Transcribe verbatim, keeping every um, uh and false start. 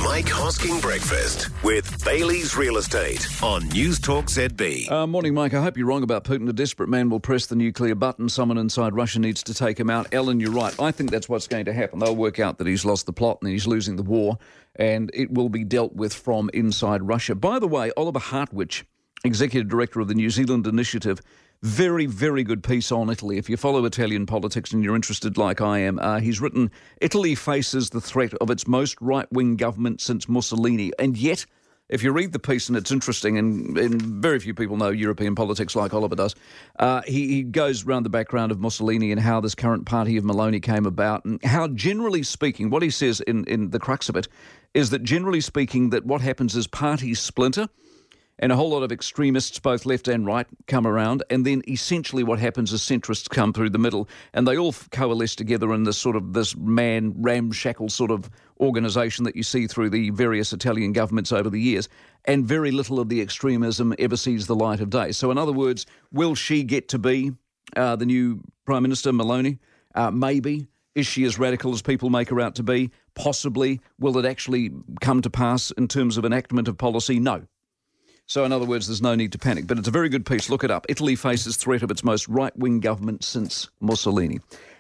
Mike Hosking Breakfast with Bailey's Real Estate on News Talk Z B. Uh, morning, Mike. I hope you're wrong about Putin. A desperate man will press the nuclear button. Someone inside Russia needs to take him out. Ellen, you're right. I think that's what's going to happen. They'll work out that he's lost the plot and he's losing the war, and it will be dealt with from inside Russia. By the way, Oliver Hartwich, Executive Director of the New Zealand Initiative, very, very good piece on Italy. If you follow Italian politics and you're interested like I am, uh, he's written, Italy faces the threat of its most right-wing government since Mussolini. And yet, if you read the piece, and it's interesting, and, and very few people know European politics like Oliver does, uh, he, he goes around the background of Mussolini and how this current party of Maloney came about, and how, generally speaking, what he says in, in the crux of it is that, generally speaking, that what happens is parties splinter, and a whole lot of extremists, both left and right, come around. And then essentially what happens is centrists come through the middle, and they all coalesce together in this sort of this man ramshackle sort of organisation that you see through the various Italian governments over the years. And very little of the extremism ever sees the light of day. So in other words, will she get to be uh, the new Prime Minister, Maloney? Uh, maybe. Is she as radical as people make her out to be? Possibly. Will it actually come to pass in terms of enactment of policy? No. So, in other words, there's no need to panic. But it's a very good piece. Look it up. Italy faces threat of its most right-wing government since Mussolini.